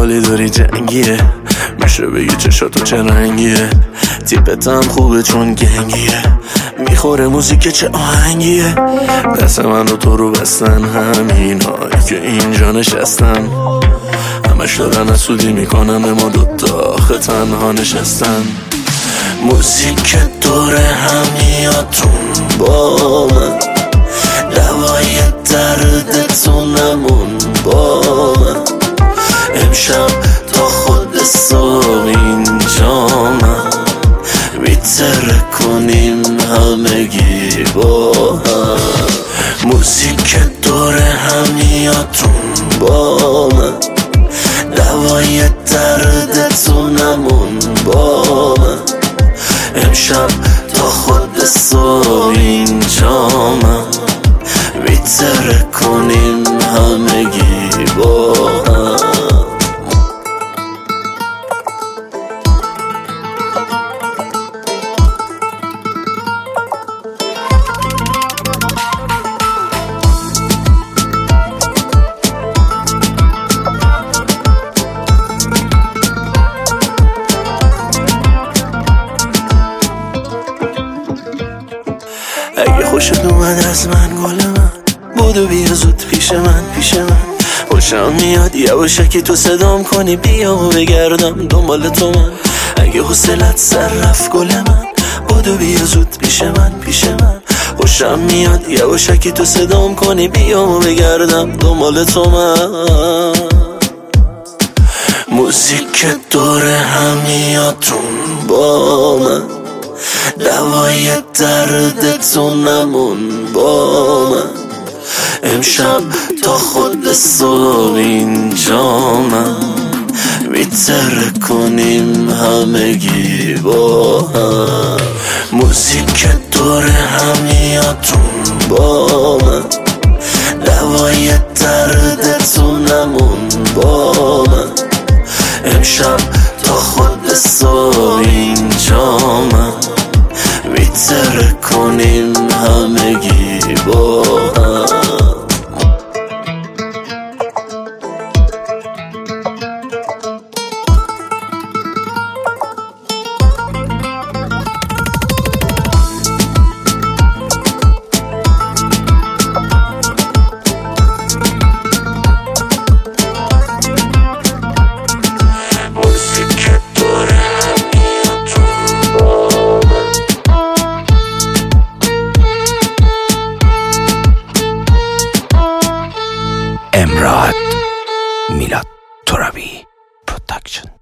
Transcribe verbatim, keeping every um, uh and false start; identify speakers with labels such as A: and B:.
A: حالی داری جنگیه، میشه بگی چشاتو چه رنگیه، تیپت هم خوبه چون گنگیه، میخوره موزیک چه آهنگیه. دست من رو تو رو بستن همینایی که اینجا نشستن، همش دارن اسودی میکنن به ما دوتا آخه تنها نشستن. موزیک دوره هم میادتون با من، دوای دردتونمون با من، امشب تا خود صبح اینجا من، میتره کنیم همگی با هم. موزیک دوره هم میادتون با من، دوای دردتونمون با من، امشب تا خود صبح اینجا من، میتره کنیم همگی با هم. اگه خوشت اومد از من گل من، بودو بیا زود پیش من پیش من، خوشم میاد یواشکی تو صدام کنی بیا و بگردم دنبال تو من. اگه حوصلت سر رفت گل من، بودو بیا زود پیش من پیش من، خوشم میاد یواشکی تو صدام کنی بیا و بگردم دنبال تو من. موزیک دوره هم میادتون با من، دوای دردتونمون با من، امشب تا خود صبح اینجا من، میتره کنیم همگی با هم. موزیک دوره هم میادتون با من، دوای دردتونمون با من، امشب تا خود صبح اینجا من، میتره کنیم همگی با هم.
B: امراد میلاد ترابی پروداکشن.